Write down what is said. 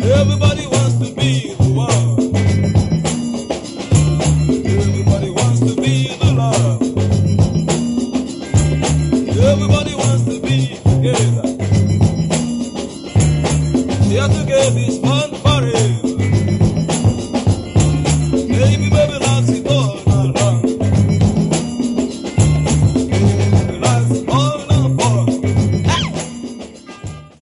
Everybody wants to be the one. Everybody wants to be the love. Everybody wants to be together. Here together is fun.